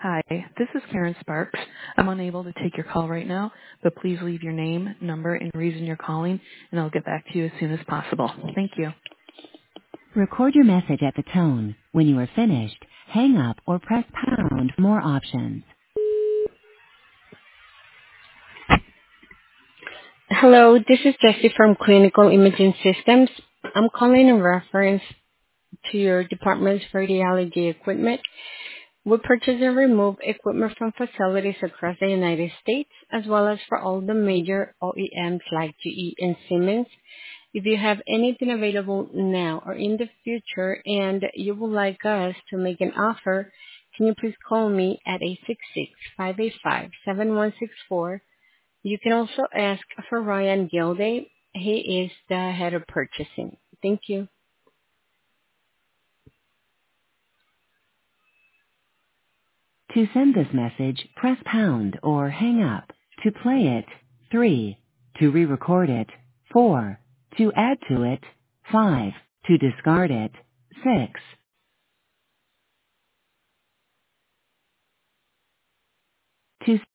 Hi, this is Karen Sparks. I'm unable to take your call right now, but please leave your name, number, and reason you're calling, and I'll get back to you as soon as possible. Thank you. Record your message at the tone. When you are finished, hang up or press pound for more options. Hello, this is Jessie from Clinical Imaging Systems. I'm calling in reference to your department's radiology equipment. We purchase and remove equipment from facilities across the United States, as well as for all the major OEMs like GE and Siemens. If you have anything available now or in the future and you would like us to make an offer, can you please call me at 866-585-7164. You can also ask for Ryan Gilday. He is the head of purchasing. Thank you. To send this message, press pound or hang up. To play it, 3. To re-record it, 4. To add to it, 5. To discard it, 6. To